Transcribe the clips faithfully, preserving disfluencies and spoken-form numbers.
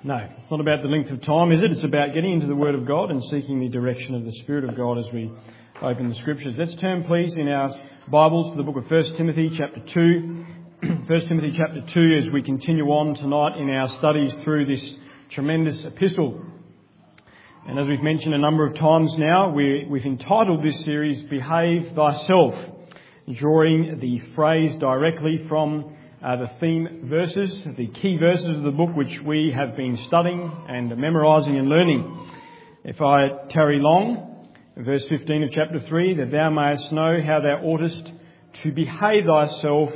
No, it's not about the length of time, is it? It's about getting into the Word of God and seeking the direction of the Spirit of God as we open the Scriptures. Let's turn, please, in our Bibles to the book of First Timothy chapter two. First Timothy chapter two as we continue on tonight in our studies through this tremendous epistle. And as we've mentioned a number of times now, we, we've entitled this series, Behave Thyself, drawing the phrase directly from Uh, the theme verses, the key verses of the book which we have been studying and memorising and learning. If I tarry long, verse fifteen of chapter three, that thou mayest know how thou oughtest to behave thyself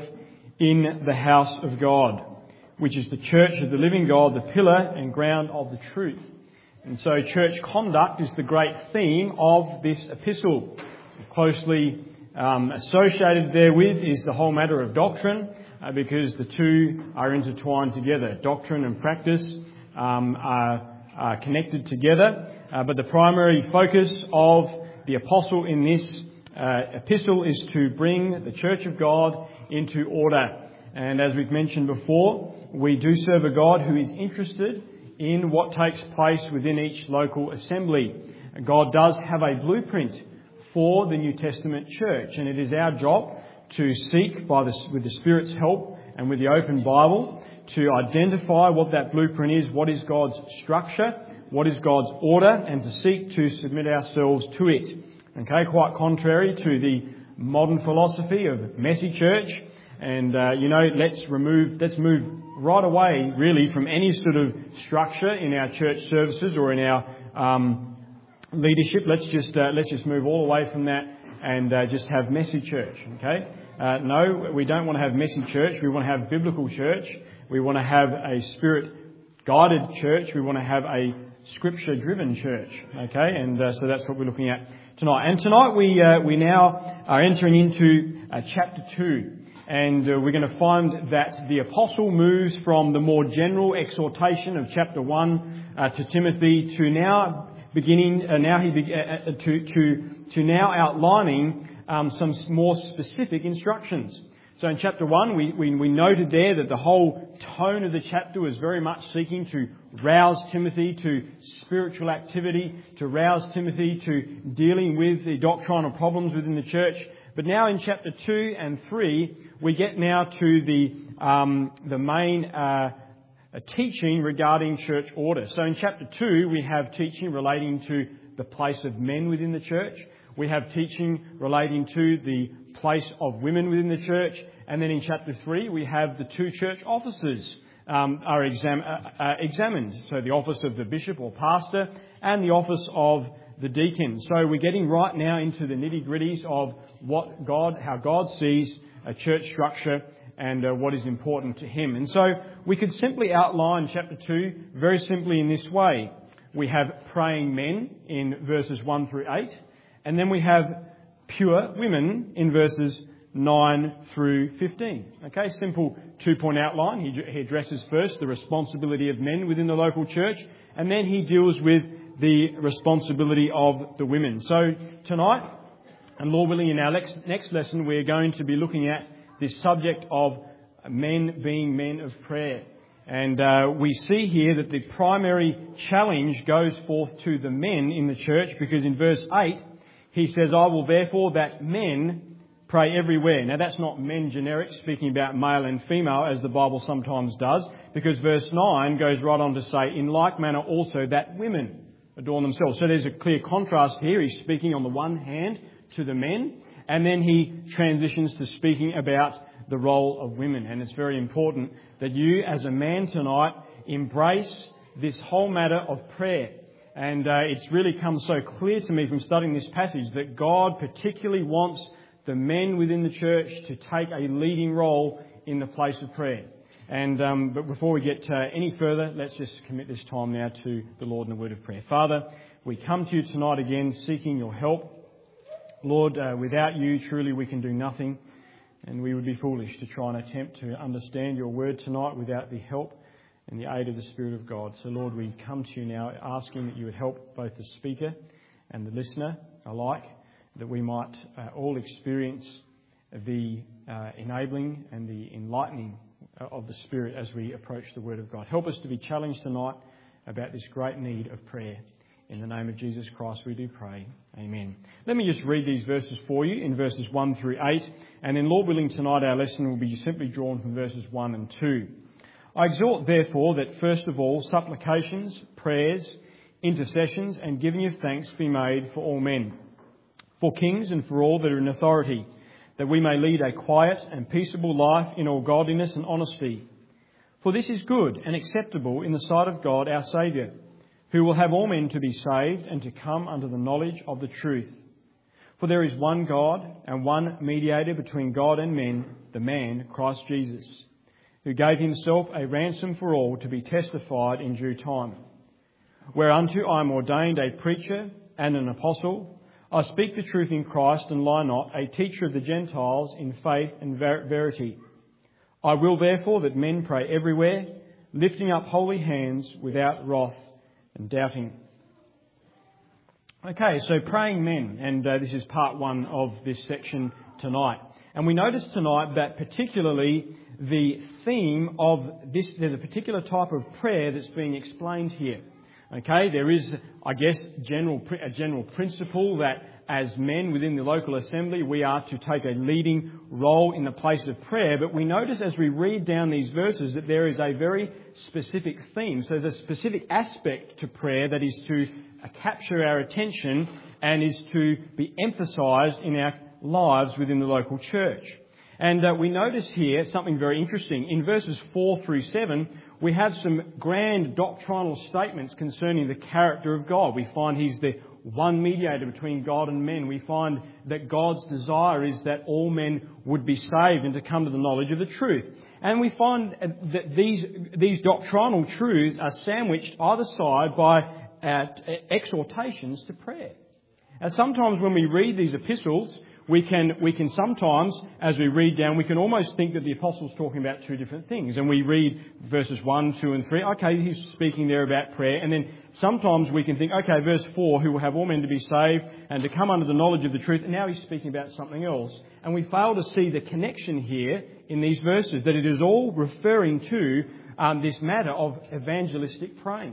in the house of God, which is the church of the living God, the pillar and ground of the truth. And so church conduct is the great theme of this epistle. Closely um, associated therewith is the whole matter of doctrine, Uh, because the two are intertwined together. Doctrine and practice um, are, are connected together. Uh, but the primary focus of the apostle in this uh, epistle is to bring the church of God into order. And as we've mentioned before, we do serve a God who is interested in what takes place within each local assembly. God does have a blueprint for the New Testament church, and it is our job to seek by the, with the Spirit's help and with the open Bible to identify what that blueprint is, what is God's structure, what is God's order, and to seek to submit ourselves to it. Okay, quite contrary to the modern philosophy of messy church. And, uh, you know, let's remove, let's move right away really from any sort of structure in our church services or in our um, leadership. Let's just, uh, let's just move all away from that and uh, just have messy church, okay? Uh, no, we don't want to have messy church. We want to have biblical church. We want to have a Spirit-guided church. We want to have a Scripture-driven church, okay? And uh, so that's what we're looking at tonight. And tonight we uh, we now are entering into uh, chapter two. And uh, we're going to find that the apostle moves from the more general exhortation of chapter one uh, to Timothy to now beginning, uh, now he be- uh, to, to, to now outlining Um, some more specific instructions. So in chapter one, we, we, we noted there that the whole tone of the chapter was very much seeking to rouse Timothy to spiritual activity, to rouse Timothy to dealing with the doctrinal problems within the church. But now in chapter two and three, we get now to the um, the main uh, teaching regarding church order. So in chapter two, we have teaching relating to the place of men within the church. We have teaching relating to the place of women within the church. And then in chapter three, we have the two church offices um, are exam- uh, uh, examined. So the office of the bishop or pastor and the office of the deacon. So we're getting right now into the nitty-gritties of what God, how God sees a church structure and uh, what is important to Him. And so we could simply outline chapter two very simply in this way. We have praying men in verses one through eight. And then we have pure women in verses nine through fifteen. Okay, simple two-point outline. He, he addresses first the responsibility of men within the local church, and then he deals with the responsibility of the women. So tonight, and Lord willing, in our next, next lesson, we're going to be looking at this subject of men being men of prayer. And uh, we see here that the primary challenge goes forth to the men in the church, because in verse eight, he says, I will therefore that men pray everywhere. Now that's not men generic, speaking about male and female, as the Bible sometimes does, because verse nine goes right on to say, in like manner also that women adorn themselves. So there's a clear contrast here. He's speaking on the one hand to the men, and then he transitions to speaking about the role of women. And it's very important that you as a man tonight embrace this whole matter of prayer. And uh, it's really come so clear to me from studying this passage that God particularly wants the men within the church to take a leading role in the place of prayer. And um, but before we get uh, any further, let's just commit this time now to the Lord in the word of prayer. Father, we come to you tonight again seeking your help. Lord, uh, without you, truly we can do nothing. And we would be foolish to try and attempt to understand your word tonight without the help and the aid of the Spirit of God. So Lord, we come to you now asking that you would help both the speaker and the listener alike, that we might uh, all experience the uh, enabling and the enlightening of the Spirit as we approach the Word of God. Help us to be challenged tonight about this great need of prayer. In the name of Jesus Christ we do pray. Amen. Let me just read these verses for you in verses one through eight, and then Lord willing tonight our lesson will be simply drawn from verses one and two. I exhort therefore that first of all supplications, prayers, intercessions and giving of thanks be made for all men, for kings and for all that are in authority, that we may lead a quiet and peaceable life in all godliness and honesty. For this is good and acceptable in the sight of God our Saviour, who will have all men to be saved and to come unto the knowledge of the truth. For there is one God and one mediator between God and men, the man Christ Jesus, who gave himself a ransom for all to be testified in due time. Whereunto I am ordained a preacher and an apostle. I speak the truth in Christ and lie not, a teacher of the Gentiles in faith and ver- verity. I will therefore that men pray everywhere, lifting up holy hands without wrath and doubting. Okay, so praying men, and uh, this is part one of this section tonight. And we notice tonight that particularly the theme of this, there's a particular type of prayer that's being explained here. Okay, there is, I guess, general a general principle that as men within the local assembly, we are to take a leading role in the place of prayer. But we notice as we read down these verses that there is a very specific theme. So there's a specific aspect to prayer that is to capture our attention and is to be emphasised in our lives within the local church. And uh, we notice here something very interesting. In verses four through seven, we have some grand doctrinal statements concerning the character of God. We find He's the one mediator between God and men. We find that God's desire is that all men would be saved and to come to the knowledge of the truth. And we find that these, these doctrinal truths are sandwiched either side by uh, exhortations to prayer. And sometimes when we read these epistles, we can we can sometimes, as we read down, we can almost think that the apostle's talking about two different things. And we read verses one, two and three. Okay, he's speaking there about prayer. And then sometimes we can think, okay, verse four, who will have all men to be saved and to come under the knowledge of the truth. And now he's speaking about something else. And we fail to see the connection here in these verses, that it is all referring to um, this matter of evangelistic praying.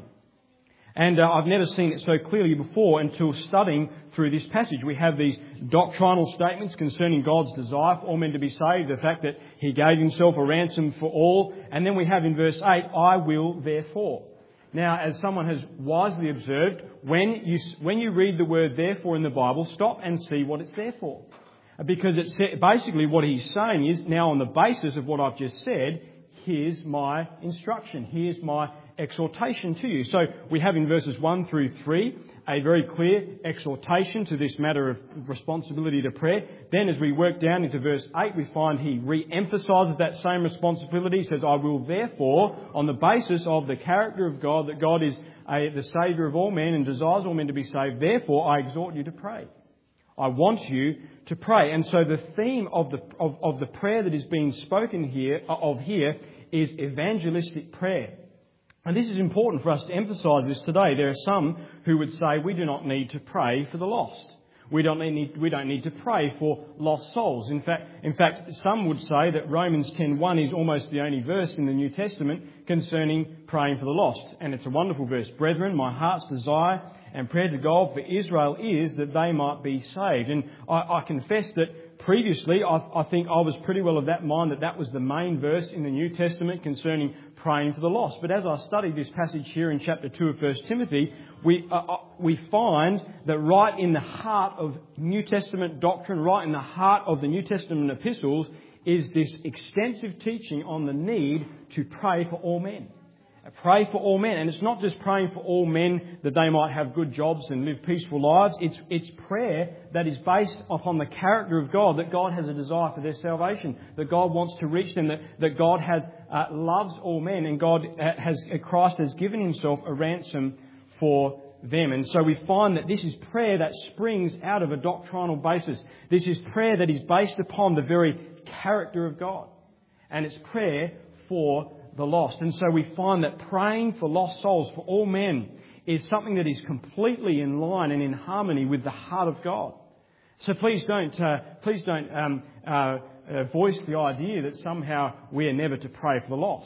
And uh, I've never seen it so clearly before until studying through this passage. We have these doctrinal statements concerning God's desire for all men to be saved, the fact that He gave Himself a ransom for all. And then we have in verse eight, I will therefore. Now, as someone has wisely observed, when you, when you read the word therefore in the Bible, stop and see what it's there for. Because it's basically what he's saying is, now on the basis of what I've just said, here's my instruction, here's my exhortation to you. So we have in verses one through three a very clear exhortation to this matter of responsibility to prayer. Then as we work down into verse eight, we find he re-emphasises that same responsibility. He says, I will therefore, on the basis of the character of God, that God is a, the Saviour of all men and desires all men to be saved, therefore I exhort you to pray. I want you to pray. And so the theme of the of, of the prayer that is being spoken here of here is evangelistic prayer. And this is important for us to emphasise this today. There are some who would say we do not need to pray for the lost. We don't need we don't need to pray for lost souls. In fact, in fact, some would say that Romans ten one is almost the only verse in the New Testament concerning praying for the lost. And it's a wonderful verse. Brethren, my heart's desire and prayer to God for Israel is that they might be saved. And I, I confess that previously I, I think I was pretty well of that mind that that was the main verse in the New Testament concerning praying for the lost. But as I studied this passage here in chapter two of First Timothy, we uh, we find that right in the heart of New Testament doctrine, right in the heart of the New Testament epistles, is this extensive teaching on the need to pray for all men. Pray for all men. And it's not just praying for all men that they might have good jobs and live peaceful lives. It's, it's prayer that is based upon the character of God, that God has a desire for their salvation, that God wants to reach them, that, that God has uh, loves all men, and God has, Christ has given Himself a ransom for them. And so we find that this is prayer that springs out of a doctrinal basis. This is prayer that is based upon the very character of God. And it's prayer for the lost. And so we find that praying for lost souls, for all men, is something that is completely in line and in harmony with the heart of God. So please don't, uh, please don't um, uh, uh, voice the idea that somehow we are never to pray for the lost.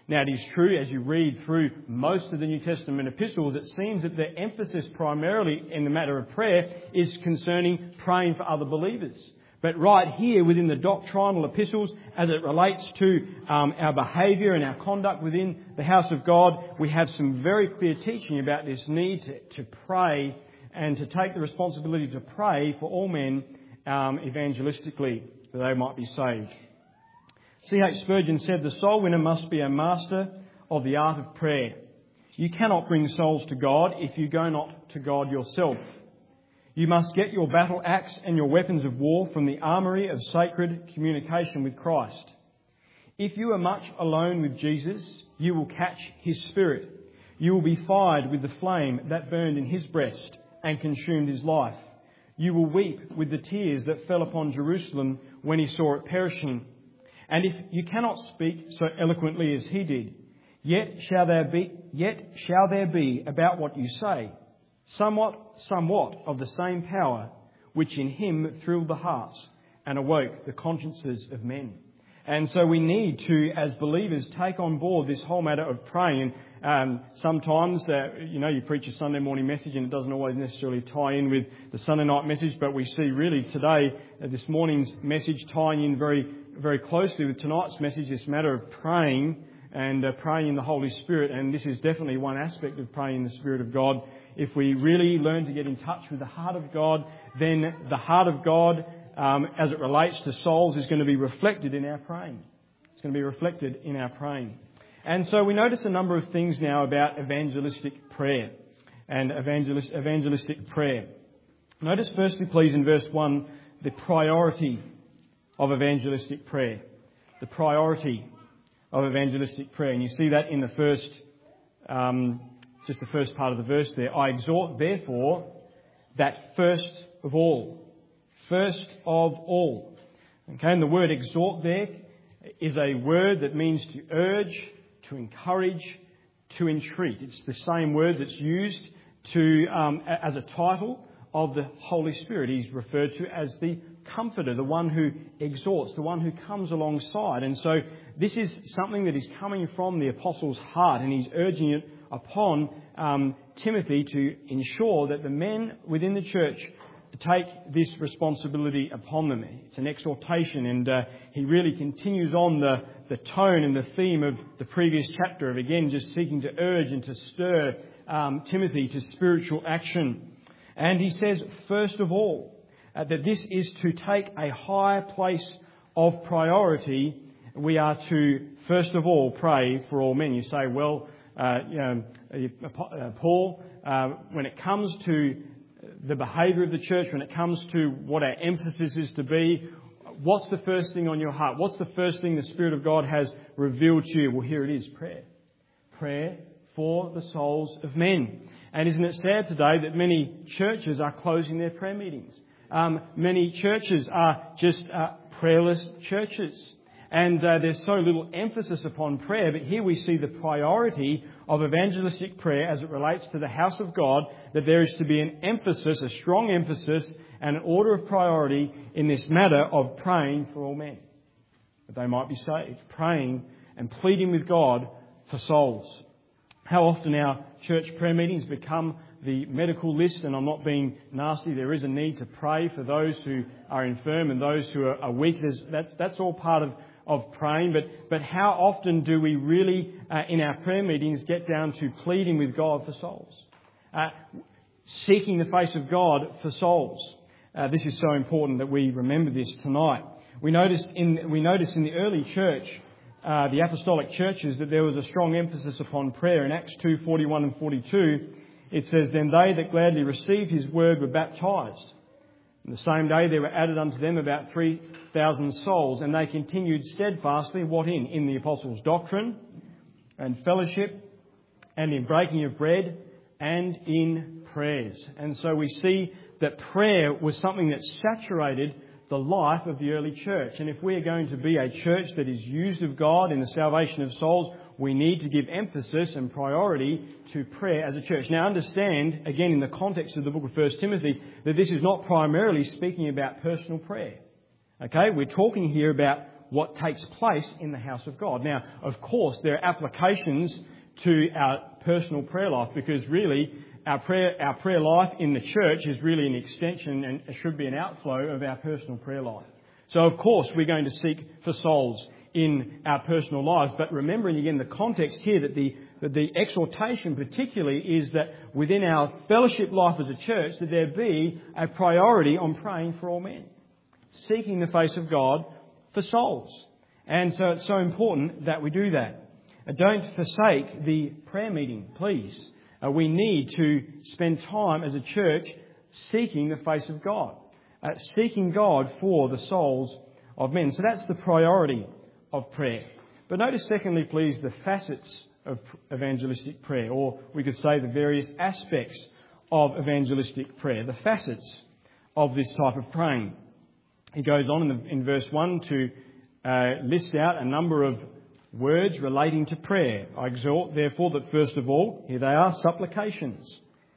Now, it is true, as you read through most of the New Testament epistles, it seems that the emphasis primarily in the matter of prayer is concerning praying for other believers. But right here within the doctrinal epistles, as it relates to um, our behaviour and our conduct within the house of God, we have some very clear teaching about this need to, to pray and to take the responsibility to pray for all men um, evangelistically, that they might be saved. C H Spurgeon said, "The soul winner must be a master of the art of prayer. You cannot bring souls to God if you go not to God yourself. You must get your battle axe and your weapons of war from the armoury of sacred communication with Christ. If you are much alone with Jesus, you will catch his spirit. You will be fired with the flame that burned in his breast and consumed his life. You will weep with the tears that fell upon Jerusalem when he saw it perishing. And if you cannot speak so eloquently as he did, yet shall there be, yet shall there be about what you say somewhat, somewhat of the same power which in him thrilled the hearts and awoke the consciences of men." And so we need to, as believers, take on board this whole matter of praying. Um, sometimes, uh, you know, you preach a Sunday morning message and it doesn't always necessarily tie in with the Sunday night message, but we see really today, uh, this morning's message tying in very, very closely with tonight's message, this matter of praying and uh, praying in the Holy Spirit. And this is definitely one aspect of praying in the Spirit of God. If we really learn to get in touch with the heart of God, then the heart of God, um, as it relates to souls, is going to be reflected in our praying. It's going to be reflected in our praying. And so we notice a number of things now about evangelistic prayer and evangelist, evangelistic prayer. Notice firstly, please, in verse one, the priority of evangelistic prayer. The priority of evangelistic prayer. And you see that in the first, um, just the first part of the verse there. "I exhort, therefore, that first of all." First of all. Okay, and the word exhort there is a word that means to urge, to encourage, to entreat. It's the same word that's used to um, as a title of the Holy Spirit. He's referred to as the Comforter, the one who exhorts, the one who comes alongside. And so this is something that is coming from the Apostle's heart, and he's urging it upon um, Timothy to ensure that the men within the church take this responsibility upon them. It's an exhortation, and uh, he really continues on the, the tone and the theme of the previous chapter of, again, just seeking to urge and to stir um, Timothy to spiritual action. And he says, first of all, uh, that this is to take a higher place of priority. We are to, first of all, pray for all men. You say, well, uh, you know, uh, Paul, uh, when it comes to the behaviour of the church, when it comes to what our emphasis is to be, what's the first thing on your heart? What's the first thing the Spirit of God has revealed to you? Well, here it is, prayer. Prayer for the souls of men. And isn't it sad today that many churches are closing their prayer meetings? Um, many churches are just uh, prayerless churches. And uh, there's so little emphasis upon prayer, but here we see the priority of evangelistic prayer as it relates to the house of God, that there is to be an emphasis, a strong emphasis and an order of priority in this matter of praying for all men, that they might be saved, praying and pleading with God for souls. How often our church prayer meetings become the medical list, and I'm not being nasty, there is a need to pray for those who are infirm and those who are weak. There's, that's, that's all part of of praying, but, but how often do we really, uh, in our prayer meetings, get down to pleading with God for souls? Uh, seeking the face of God for souls. Uh, this is so important that we remember this tonight. We noticed in, we noticed in the early church, uh, the apostolic churches, that there was a strong emphasis upon prayer. In Acts two, forty-one and forty-two, it says, "Then they that gladly received his word were baptized. And the same day there were added unto them about three thousand souls, and they continued steadfastly," what in? "In the apostles' doctrine and fellowship and in breaking of bread and in prayers." And so we see that prayer was something that saturated the life of the early church. And if we are going to be a church that is used of God in the salvation of souls, we need to give emphasis and priority to prayer as a church. Now understand, again in the context of the book of First Timothy, that this is not primarily speaking about personal prayer. Okay, we're talking here about what takes place in the house of God. Now, of course, there are applications to our personal prayer life, because really our prayer, our prayer life in the church is really an extension and it should be an outflow of our personal prayer life. So, of course, we're going to seek for souls in our personal lives, but remembering again the context here that the that the exhortation particularly is that within our fellowship life as a church that there be a priority on praying for all men, seeking the face of God for souls. And so it's so important that we do that. Uh, don't forsake the prayer meeting, please. Uh, we need to spend time as a church seeking the face of God, uh, seeking God for the souls of men. So that's the priority of prayer. But notice secondly, please, the facets of evangelistic prayer, or we could say the various aspects of evangelistic prayer, the facets of this type of praying. He goes on in, the, in verse one to uh, list out a number of words relating to prayer. I exhort, therefore, that first of all, here they are, supplications,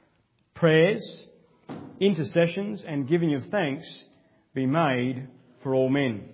prayers, intercessions, and giving of thanks be made for all men.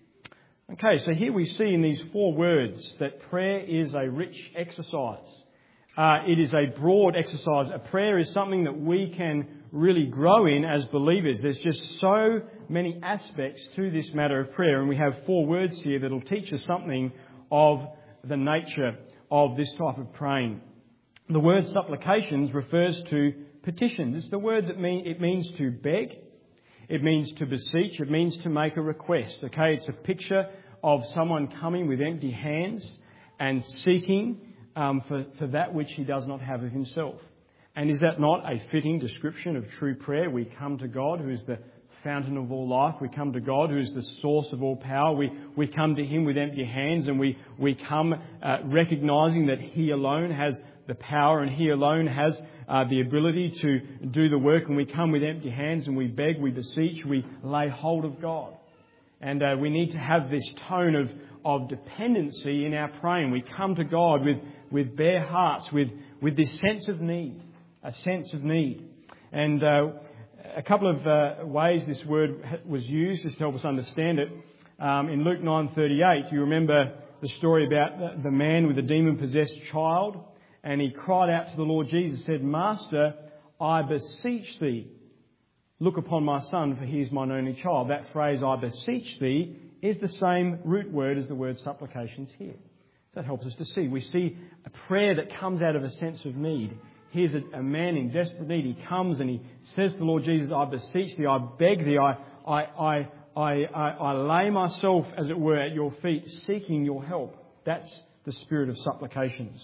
Okay, so here we see in these four words that prayer is a rich exercise. Uh, it is a broad exercise. A prayer is something that we can really grow in as believers. There's just so many aspects to this matter of prayer, and we have four words here that will teach us something of the nature of this type of praying. The word supplications refers to petitions. It's the word that mean, it means to beg. It means to beseech. It means to make a request. Okay, it's a picture of someone coming with empty hands and seeking um, for, for that which he does not have of himself. And is that not a fitting description of true prayer? We come to God, who is the fountain of all life. We come to God, who is the source of all power. We we come to Him with empty hands, and we we come uh, recognising that He alone has the power and He alone has uh, the ability to do the work. And we come with empty hands and we beg, we beseech, we lay hold of God. And uh, we need to have this tone of, of dependency in our praying. We come to God with, with bare hearts, with, with this sense of need, a sense of need. And uh, a couple of uh, ways this word was used just to help us understand it. Um, in Luke nine thirty-eight, you remember the story about the, the man with the demon-possessed child. And he cried out to the Lord Jesus, said, "Master, I beseech thee, look upon my son, for he is mine only child." That phrase, "I beseech thee," is the same root word as the word supplications here. That helps us to see. We see a prayer that comes out of a sense of need. Here's a, a man in desperate need. He comes and he says to the Lord Jesus, "I beseech thee, I beg thee, I, I, I, I, I, I lay myself, as it were, at your feet, seeking your help." That's the spirit of supplications.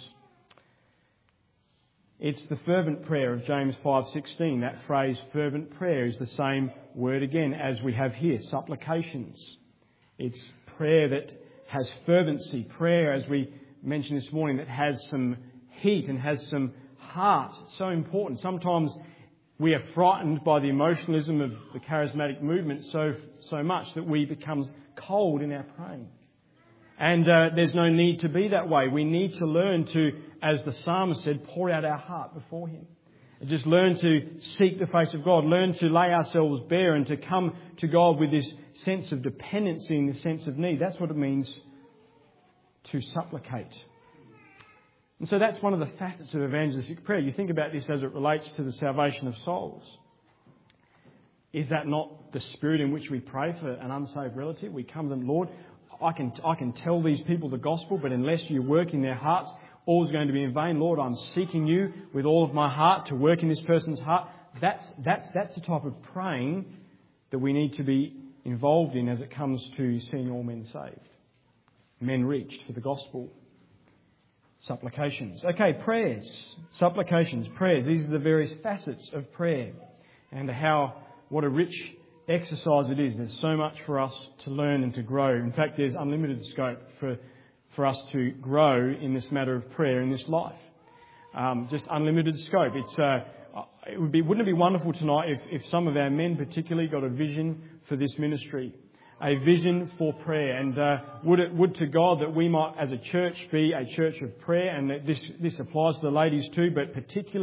It's the fervent prayer of James five sixteen. That phrase, fervent prayer, is the same word again as we have here, supplications. It's prayer that has fervency, prayer, as we mentioned this morning, that has some heat and has some heart. It's so important. Sometimes we are frightened by the emotionalism of the charismatic movement so so much that we become cold in our praying. And uh, there's no need to be that way. We need to learn to, as the psalmist said, pour out our heart before Him. And just learn to seek the face of God. Learn to lay ourselves bare and to come to God with this sense of dependency and this sense of need. That's what it means to supplicate. And so that's one of the facets of evangelistic prayer. You think about this as it relates to the salvation of souls. Is that not the spirit in which we pray for an unsaved relative? We come to them, "Lord, I can I can tell these people the gospel, but unless you work in their hearts, all is going to be in vain. Lord, I'm seeking you with all of my heart to work in this person's heart." That's that's that's the type of praying that we need to be involved in as it comes to seeing all men saved, men reached for the gospel. Supplications. Okay, prayers, supplications, prayers. These are the various facets of prayer, and how what a rich exercise it is. There's so much for us to learn and to grow. In fact, there's unlimited scope for for us to grow in this matter of prayer in this life. Um, just unlimited scope. It's uh, it would be wouldn't it be wonderful tonight if, if some of our men particularly got a vision for this ministry, a vision for prayer, and uh, would it would to God that we might, as a church, be a church of prayer, and that this this applies to the ladies too, but particularly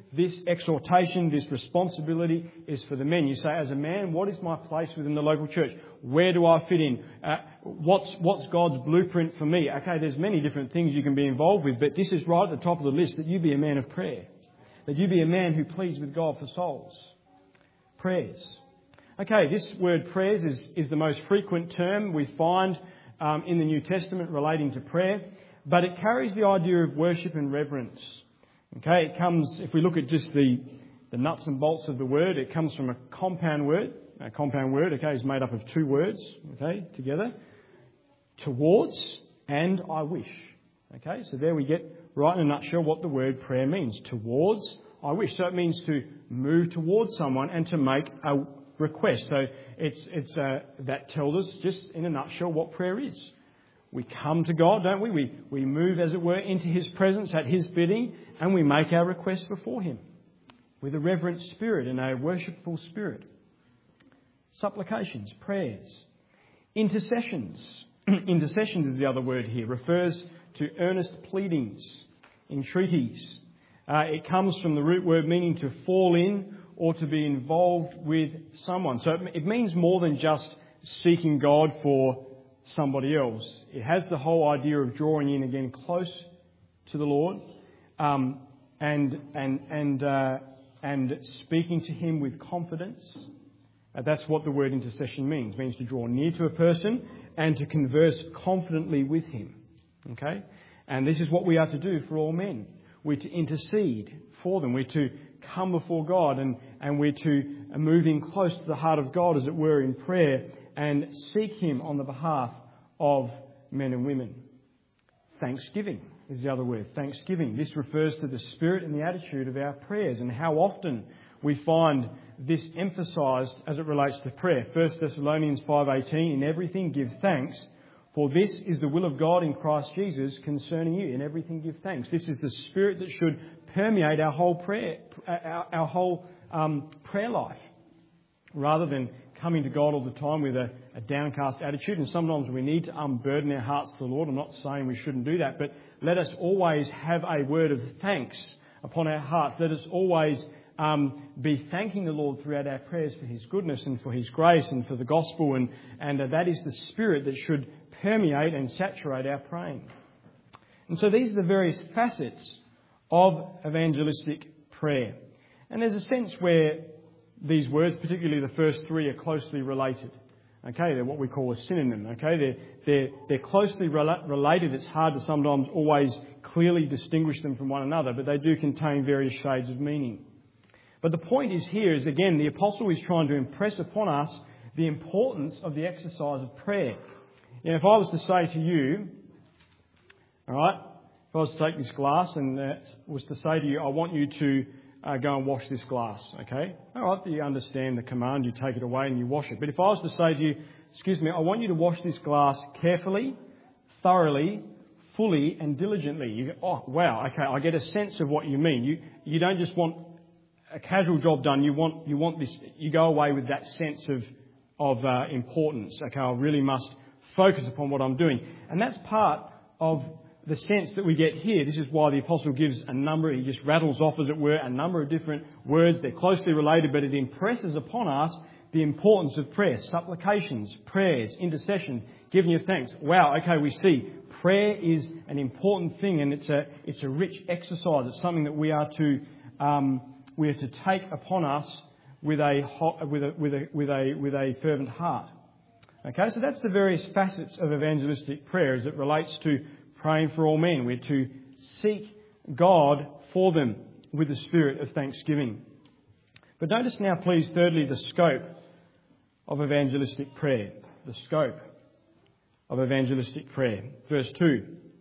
this exhortation, this responsibility is for the men. You say, as a man, what is my place within the local church? Where do I fit in? Uh, what's, what's God's blueprint for me? Okay, there's many different things you can be involved with, but this is right at the top of the list, that you be a man of prayer. That you be a man who pleads with God for souls. Prayers. Okay, this word prayers is, is the most frequent term we find um, in the New Testament relating to prayer, but it carries the idea of worship and reverence. Okay, it comes, if we look at just the, the nuts and bolts of the word, it comes from a compound word. A compound word, okay, is made up of two words, okay, together. Towards and I wish. Okay, so there we get right in a nutshell what the word prayer means. Towards, I wish. So it means to move towards someone and to make a request. So it's it's uh, that tells us just in a nutshell what prayer is. We come to God, don't we? We we move, as it were, into His presence at His bidding, and we make our requests before Him with a reverent spirit and a worshipful spirit. Supplications, prayers, intercessions. Intercessions is the other word here. Refers to earnest pleadings, entreaties. Uh, it comes from the root word meaning to fall in or to be involved with someone. So it, it means more than just seeking God for somebody else. It has the whole idea of drawing in again close to the Lord, um, and and and uh, and speaking to Him with confidence. Uh, that's what the word intercession means. It means to draw near to a person and to converse confidently with him. Okay? And this is what we are to do for all men. We're to intercede for them. We're to come before God, and, and we're to move in close to the heart of God, as it were, in prayer, and seek Him on the behalf of men and women. Thanksgiving is the other word. Thanksgiving. This refers to the spirit and the attitude of our prayers, and how often we find this emphasised as it relates to prayer. First Thessalonians five eighteen, in everything give thanks, for this is the will of God in Christ Jesus concerning you. In everything give thanks. This is the spirit that should permeate our whole prayer, our, our whole um, prayer life, rather than coming to God all the time with a, a downcast attitude. And sometimes we need to unburden our hearts to the Lord. I'm not saying we shouldn't do that, but let us always have a word of thanks upon our hearts. Let us always um, be thanking the Lord throughout our prayers for His goodness and for His grace and for the gospel. And, and uh, that is the spirit that should permeate and saturate our praying. And so these are the various facets of evangelistic prayer. And there's a sense where these words, particularly the first three, are closely related. Okay, they're what we call a synonym. Okay, they're, they're, they're closely rela- related. It's hard to sometimes always clearly distinguish them from one another, but they do contain various shades of meaning. But the point is here is, again, the apostle is trying to impress upon us the importance of the exercise of prayer. You know, if I was to say to you, all right, if I was to take this glass and uh, was to say to you, I want you to uh, go and wash this glass, okay? All right, you understand the command, you take it away and you wash it. But if I was to say to you, excuse me, I want you to wash this glass carefully, thoroughly, fully and diligently. You go, oh, wow, okay, I get a sense of what you mean. You you don't just want a casual job done, you want you want this, you go away with that sense of, of uh, importance. Okay, I really must focus upon what I'm doing. And that's part of the sense that we get here. This is why the apostle gives a number, he just rattles off, as it were, a number of different words. They're closely related, but it impresses upon us the importance of prayer. Supplications, prayers, intercessions, giving you thanks. Wow, okay, we see prayer is an important thing, and it's a it's a rich exercise. It's something that we are to um, we are to take upon us with a with a with a with a with a fervent heart. Okay, so that's the various facets of evangelistic prayer as it relates to praying for all men. We're to seek God for them with the spirit of thanksgiving. But notice now, please, thirdly, the scope of evangelistic prayer. The scope of evangelistic prayer. Verse two.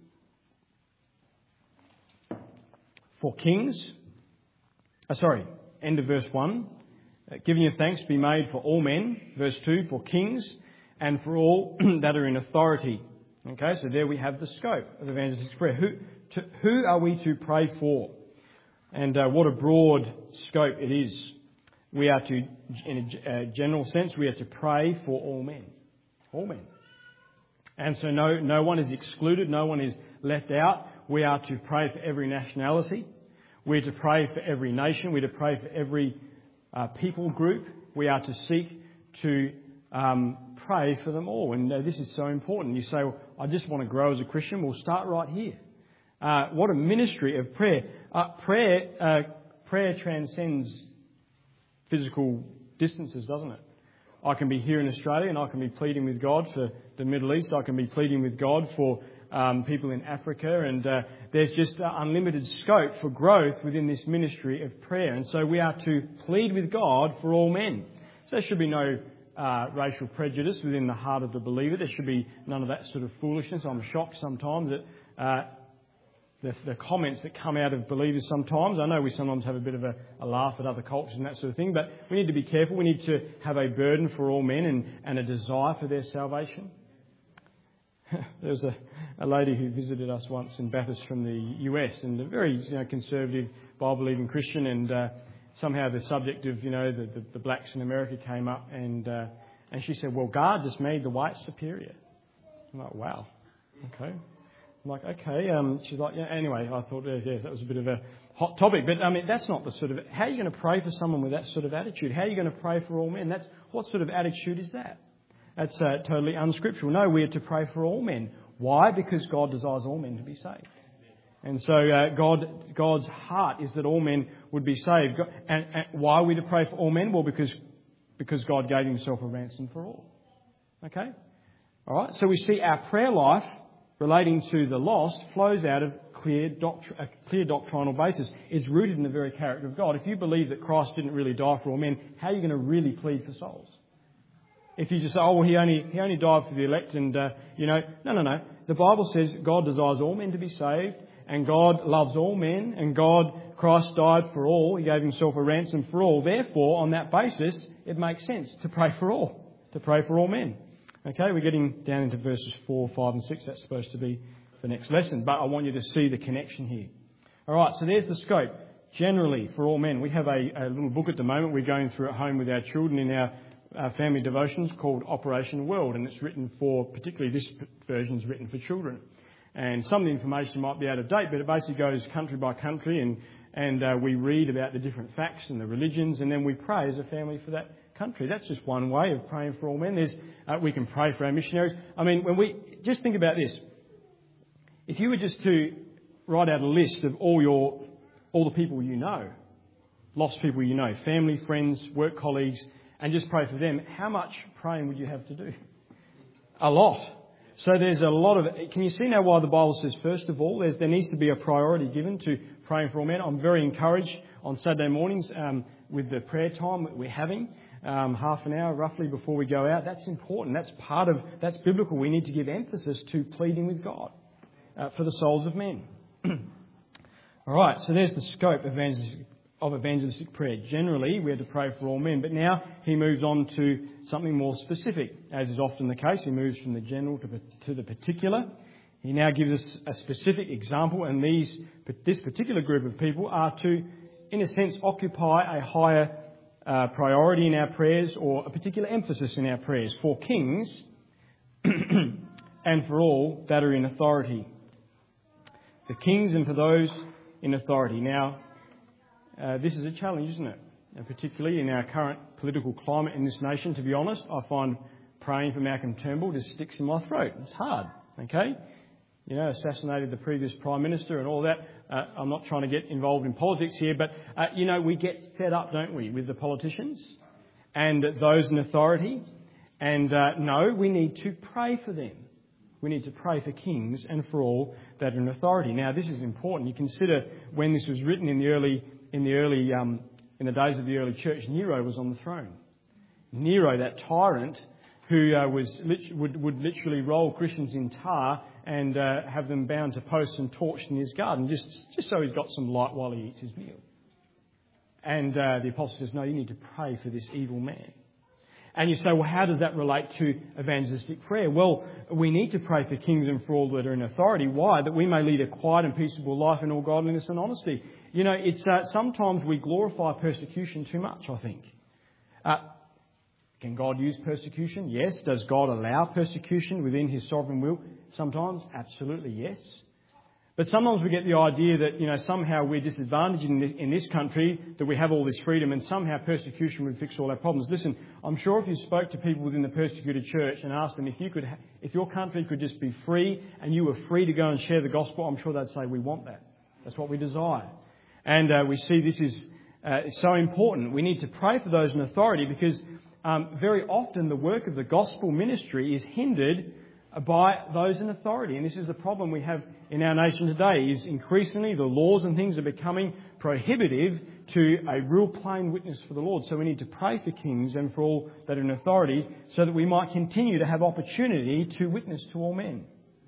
For kings, uh, sorry, end of verse one. Uh, giving you thanks be made for all men. Verse two, for kings and for all that are in authority. Okay, so there we have the scope of evangelistic prayer. Who, to, who are we to pray for? And uh, what a broad scope it is. We are to, in a, a general sense, we are to pray for all men. All men. And so no, no one is excluded, no one is left out. We are to pray for every nationality. We're to pray for every nation. We're to pray for every uh, people group. We are to seek to um, pray for them all. And uh, this is so important. You say, well, I just want to grow as a Christian. We'll start right here. Uh, what a ministry of prayer. Uh, prayer, uh, prayer transcends physical distances, doesn't it? I can be here in Australia and I can be pleading with God for the Middle East. I can be pleading with God for um, people in Africa. And uh, there's just uh, unlimited scope for growth within this ministry of prayer. And so we are to plead with God for all men. So there should be no uh, racial prejudice within the heart of the believer. There should be none of that sort of foolishness. I'm shocked sometimes that uh, the, the comments that come out of believers sometimes. I know we sometimes have a bit of a, a laugh at other cultures and that sort of thing, but we need to be careful. We need to have a burden for all men and, and a desire for their salvation. There was a, a lady who visited us once in Bathurst from the U S, and a very you know, conservative, Bible-believing Christian, and uh, somehow the subject of you know the, the, the blacks in America came up, and uh, and she said, "Well, God just made the whites superior." I'm like, "Wow, okay." I'm like, okay. Um, she's like, yeah. Anyway, I thought, yes, yes, that was a bit of a hot topic. But I mean, that's not the sort of. How are you going to pray for someone with that sort of attitude? How are you going to pray for all men? That's what sort of attitude is that? That's uh, totally unscriptural. No, we are to pray for all men. Why? Because God desires all men to be saved. And so uh, God, God's heart is that all men would be saved. And, and why are we to pray for all men? Well, because because God gave Himself a ransom for all. Okay, all right. So we see our prayer life relating to the lost flows out of clear doctr- a clear doctrinal basis. It's rooted in the very character of God. If you believe that Christ didn't really die for all men, how are you going to really plead for souls? If you just say, oh, well, he only he only died for the elect, and, uh, you know, no, no, no. The Bible says God desires all men to be saved, and God loves all men, and God, Christ died for all. He gave Himself a ransom for all. Therefore, on that basis, it makes sense to pray for all, to pray for all men. Okay, we're getting down into verses four, five and six. That's supposed to be the next lesson, but I want you to see the connection here. All right, so there's the scope. Generally, for all men, we have a, a little book at the moment we're going through at home with our children in our uh, family devotions called Operation World, and it's written for, particularly this version is written for children. And some of the information might be out of date, but it basically goes country by country, and, and uh, we read about the different facts and the religions, and then we pray as a family for that country. That's just one way of praying for all men. There's, uh, we can pray for our missionaries. I mean, when we just think about this, if you were just to write out a list of all your, all the people you know, lost people you know, family, friends, work colleagues, and just pray for them, how much praying would you have to do? A lot. So there's a lot of it. Can you see now why the Bible says, first of all, there's, there needs to be a priority given to praying for all men. I'm very encouraged on Saturday mornings um, with the prayer time that we're having. Um, half an hour roughly before we go out. That's important. That's part of, that's biblical. We need to give emphasis to pleading with God uh, for the souls of men. All right, so there's the scope of evangelistic, of evangelistic prayer. Generally, we are to pray for all men, but now he moves on to something more specific. As is often the case, he moves from the general to, to the particular. He now gives us a specific example, and these, this particular group of people are to, in a sense, occupy a higher Uh, priority in our prayers, or a particular emphasis in our prayers for kings and for all that are in authority. The kings and for those in authority. Now, uh, this is a challenge, isn't it? And particularly in our current political climate in this nation, to be honest, I find praying for Malcolm Turnbull just sticks in my throat. It's hard, okay? You know, assassinated the previous Prime Minister and all that. Uh, I'm not trying to get involved in politics here, but, uh, you know, we get fed up, don't we, with the politicians and those in authority. And, uh, no, we need to pray for them. We need to pray for kings and for all that are in authority. Now, this is important. You consider when this was written in the early, in the early, um, in the days of the early church, Nero was on the throne. Nero, that tyrant, who uh, was would, would literally roll Christians in tar and uh, have them bound to posts and torched in his garden, just, just so he's got some light while he eats his meal. And uh, the apostle says, no, you need to pray for this evil man. And you say, well, how does that relate to evangelistic prayer? Well, we need to pray for kings and for all that are in authority. Why? That we may lead a quiet and peaceable life in all godliness and honesty. You know, it's uh, sometimes we glorify persecution too much, I think. Uh, Can God use persecution? Yes. Does God allow persecution within His sovereign will? Sometimes, absolutely yes. But sometimes we get the idea that, you know, somehow we're disadvantaged in this, in this country, that we have all this freedom and somehow persecution would fix all our problems. Listen, I'm sure if you spoke to people within the persecuted church and asked them if you could, ha- if your country could just be free and you were free to go and share the gospel, I'm sure they'd say we want that. That's what we desire. And uh, we see this is uh, so important. We need to pray for those in authority because um, very often the work of the gospel ministry is hindered by those in authority. And this is the problem we have in our nation today, is increasingly the laws and things are becoming prohibitive to a real plain witness for the Lord. So we need to pray for kings and for all that are in authority so that we might continue to have opportunity to witness to all men.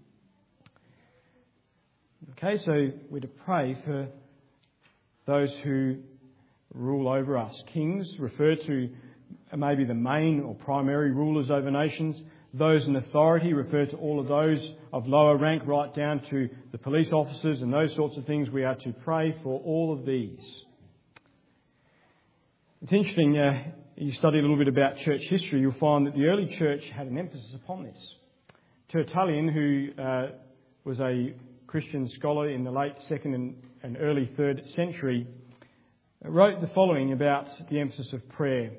Okay, so we're to pray for those who rule over us. Kings refer to maybe the main or primary rulers over nations. Those in authority refer to all of those of lower rank, right down to the police officers and those sorts of things. We are to pray for all of these. It's interesting, uh, you study a little bit about church history, you'll find that the early church had an emphasis upon this. Tertullian, who uh, was a Christian scholar in the late second and, and early third century, wrote the following about the emphasis of prayer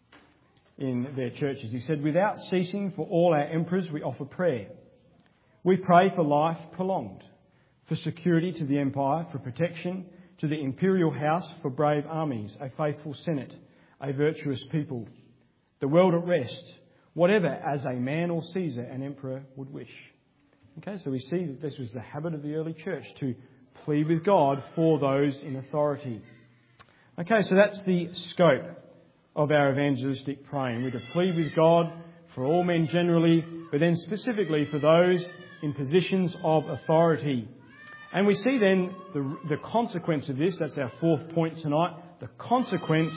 in their churches. He said, "Without ceasing for all our emperors we offer prayer. We pray for life prolonged, for security to the empire, for protection to the imperial house, for brave armies, a faithful senate, a virtuous people, the world at rest, whatever as a man or Caesar, an emperor would wish." Okay, so we see that this was the habit of the early church, to plead with God for those in authority. Okay, so that's the scope of our evangelistic praying. We're to plead with God for all men generally, but then specifically for those in positions of authority. And we see then the, the consequence of this, that's our fourth point tonight, the consequence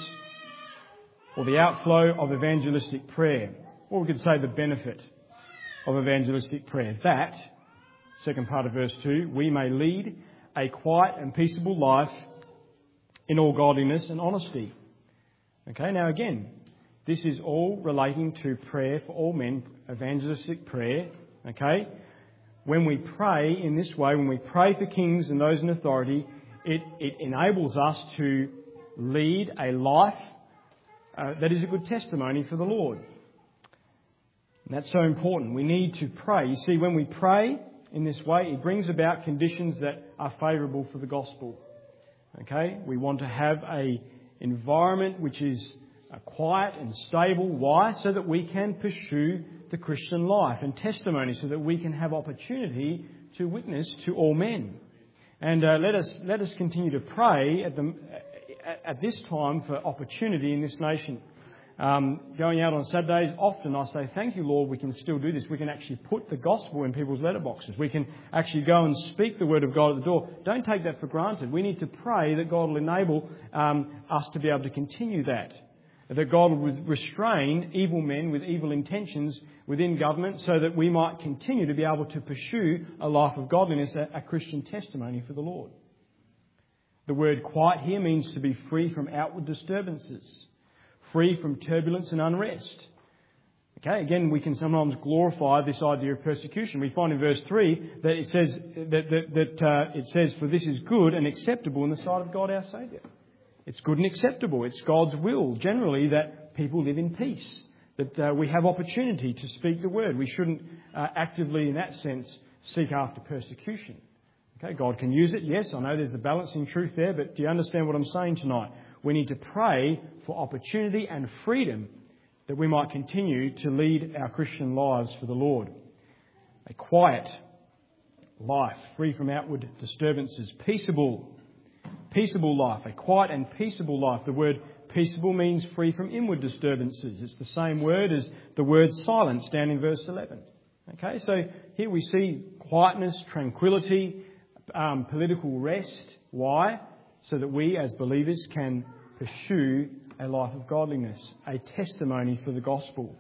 or the outflow of evangelistic prayer. Or we could say the benefit of evangelistic prayer. That, second part of verse two, we may lead a quiet and peaceable life in all godliness and honesty. Okay, now again, this is all relating to prayer for all men, evangelistic prayer. Okay, when we pray in this way, when we pray for kings and those in authority, it, it enables us to lead a life uh, that is a good testimony for the Lord. And that's so important. We need to pray. You see, when we pray in this way, it brings about conditions that are favourable for the gospel. Okay, we want to have a environment which is quiet and stable. Why? So that we can pursue the Christian life and testimony, so that we can have opportunity to witness to all men. And uh, let us let us continue to pray at the at this time for opportunity in this nation. Um, going out on Saturdays, often I say, "Thank you, Lord, we can still do this. We can actually put the gospel in people's letterboxes. We can actually go and speak the word of God at the door." Don't take that for granted. We need to pray that God will enable um, us to be able to continue that. That God will restrain evil men with evil intentions within government, so that we might continue to be able to pursue a life of godliness, a, a Christian testimony for the Lord. The word quiet here means to be free from outward disturbances, free from turbulence and unrest. Okay, again, we can sometimes glorify this idea of persecution. We find in verse three that it says that, that, that uh, it says, "For this is good and acceptable in the sight of God our Saviour." It's good and acceptable. It's God's will, generally, that people live in peace, that uh, we have opportunity to speak the word. We shouldn't uh, actively, in that sense, seek after persecution. Okay, God can use it. Yes, I know there's a balancing truth there, but do you understand what I'm saying tonight? We need to pray for opportunity and freedom that we might continue to lead our Christian lives for the Lord. A quiet life, free from outward disturbances, peaceable Peaceable life, a quiet and peaceable life. The word peaceable means free from inward disturbances. It's the same word as the word silence down in verse eleven. Okay, so here we see quietness, tranquility, um, political rest. Why? So that we as believers can pursue a life of godliness, a testimony for the gospel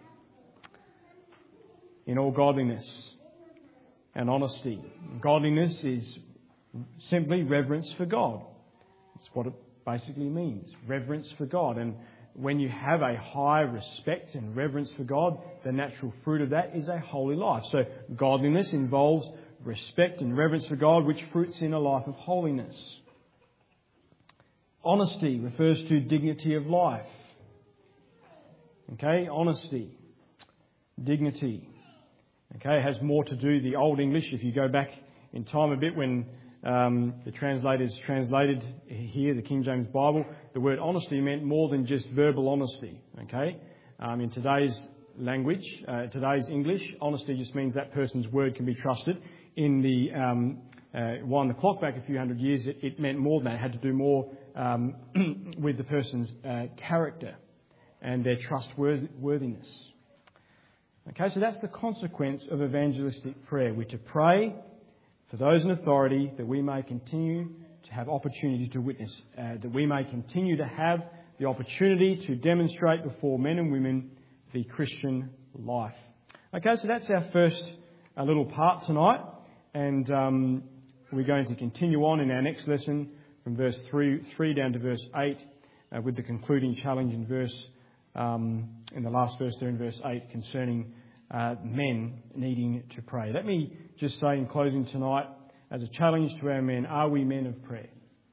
in all godliness and honesty. Godliness is simply reverence for God. That's what it basically means, reverence for God. And when you have a high respect and reverence for God, the natural fruit of that is a holy life. So godliness involves respect and reverence for God, which fruits in a life of holiness. Honesty refers to dignity of life. Okay, honesty, dignity. Okay, it has more to do, the Old English, if you go back in time a bit when um, the translators translated here, the King James Bible, the word honesty meant more than just verbal honesty. Okay, um, in today's language, uh, today's English, honesty just means that person's word can be trusted. In the um, uh, wind the clock back a few hundred years, it, it meant more than that. It had to do more um, with the person's uh, character and their trustworthiness. Okay, so that's the consequence of evangelistic prayer. We're to pray for those in authority that we may continue to have opportunity to witness, uh, that we may continue to have the opportunity to demonstrate before men and women the Christian life. Okay, so that's our first uh, little part tonight, and um, we're going to continue on in our next lesson from verse three, three down to verse eight, uh, with the concluding challenge in verse um, in the last verse there in verse eight concerning uh, men needing to pray. Let me just say in closing tonight, as a challenge to our men, are we men of prayer?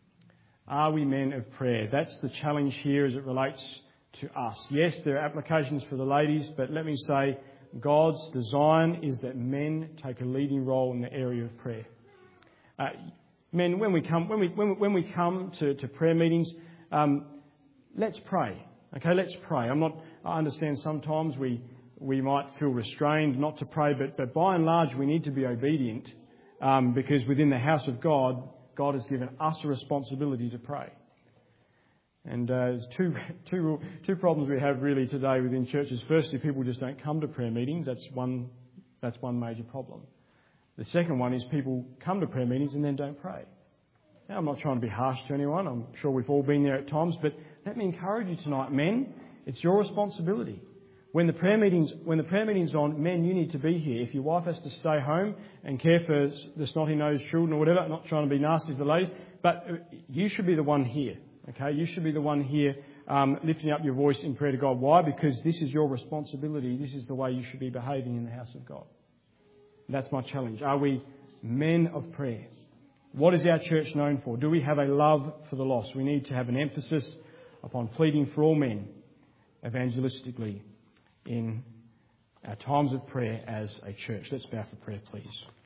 Are we men of prayer? That's the challenge here as it relates to us. Yes, there are applications for the ladies, but let me say God's design is that men take a leading role in the area of prayer. Uh, men, when we come, when we when we, when we come to, to prayer meetings, um, let's pray. Okay, let's pray. I'm not. I understand sometimes we we might feel restrained not to pray, but but by and large we need to be obedient um, because within the house of God, God has given us a responsibility to pray. And uh, there's two, two, two problems we have really today within churches. Firstly, people just don't come to prayer meetings. That's one, that's one major problem. The second one is people come to prayer meetings and then don't pray. Now, I'm not trying to be harsh to anyone. I'm sure we've all been there at times. But let me encourage you tonight, men, it's your responsibility. When the prayer meeting's, when the prayer meeting's on, men, you need to be here. If your wife has to stay home and care for the snotty-nosed children or whatever, I'm not trying to be nasty to the ladies, but you should be the one here. Okay, you should be the one here um, lifting up your voice in prayer to God. Why? Because this is your responsibility. This is the way you should be behaving in the house of God. That's my challenge. Are we men of prayer? What is our church known for? Do we have a love for the lost? We need to have an emphasis upon pleading for all men evangelistically in our times of prayer as a church. Let's bow for prayer, please.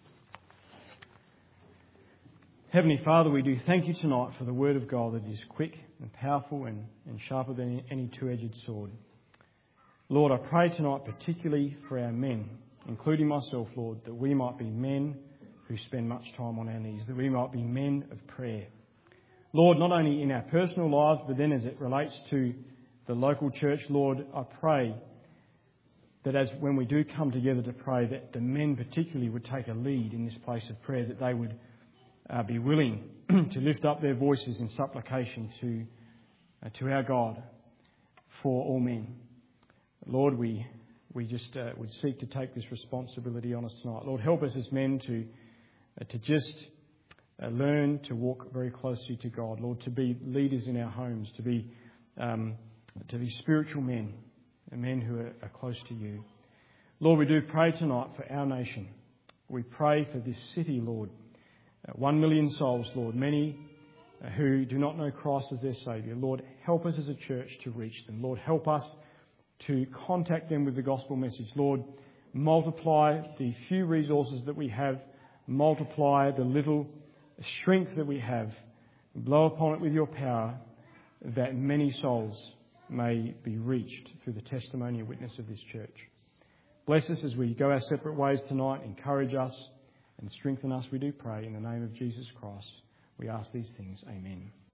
Heavenly Father, we do thank you tonight for the Word of God that is quick and powerful and, and sharper than any two-edged sword. Lord, I pray tonight particularly for our men, including myself, Lord, that we might be men who spend much time on our knees, that we might be men of prayer. Lord, not only in our personal lives, but then as it relates to the local church, Lord, I pray that as when we do come together to pray, that the men particularly would take a lead in this place of prayer, that they would Uh, be willing to lift up their voices in supplication to uh, to our God for all men. Lord, we we just uh, would seek to take this responsibility on us tonight. Lord, help us as men to uh, to just uh, learn to walk very closely to God. Lord, to be leaders in our homes, to be um, to be spiritual men, and men who are, are close to you. Lord, we do pray tonight for our nation. We pray for this city, Lord. Uh, one million souls, Lord, many uh, who do not know Christ as their Saviour. Lord, help us as a church to reach them. Lord, help us to contact them with the gospel message. Lord, multiply the few resources that we have, multiply the little strength that we have, blow upon it with your power, that many souls may be reached through the testimony and witness of this church. Bless us as we go our separate ways tonight. Encourage us and strengthen us, we do pray, in the name of Jesus Christ. We ask these things. Amen.